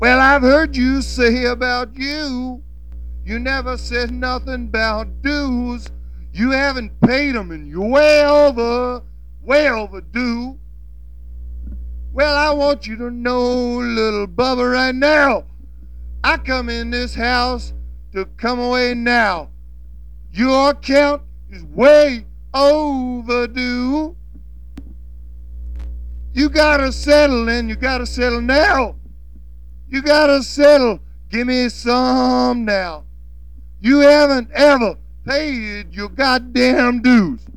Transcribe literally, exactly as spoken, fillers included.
Well, I've heard you say about you, you never said nothing about dues. You haven't paid 'em and you're way over, way overdue. Well, I want you to know, little Bubba, right now, I come in this house to come away now. Your account is way overdue. You gotta settle, and you gotta settle now. You gotta settle. Give me some now. You haven't ever paid your goddamn dues.